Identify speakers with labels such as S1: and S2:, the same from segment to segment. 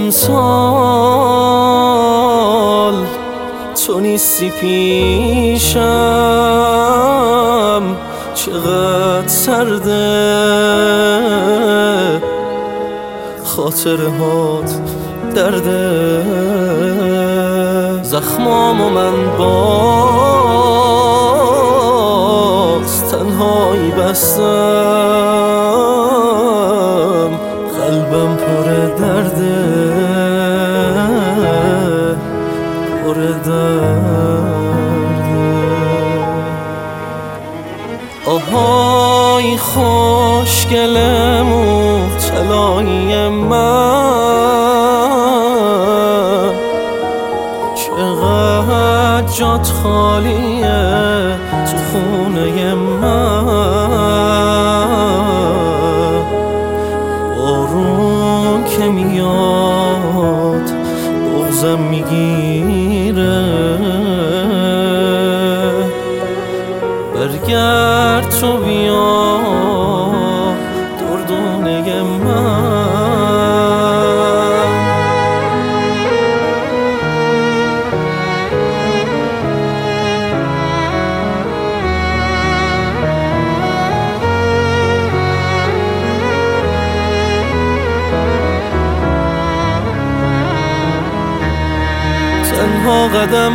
S1: امسال تو نیستی پیشم، چقدر سرده خاطرهات درده، زخمامو من باز تنهایی بستم، قلبم پر درده پر درده. آهای خوشگلم و طلایی من، چقدر جات خالیه تو خونه من. بارون که میاد بغضم میگیره، برگرد تو بیا دردونه من. تنها قدم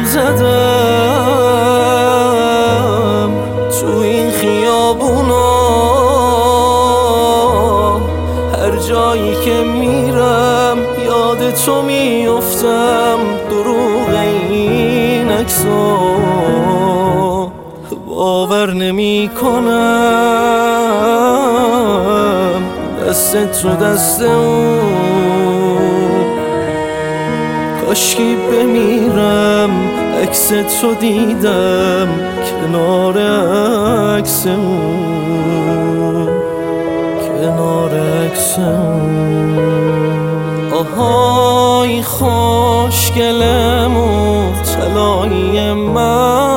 S1: زدم تو این خیابونا، هر جایی که میرم یاد تو میفتم. دروغ این عکسا باور نمی کنم، دست تو دست اون، کاشکی بمیرم عکس تو دیدم کنار عکس اون، کنار عکس اون. آهای خوشگلم و طلایی من،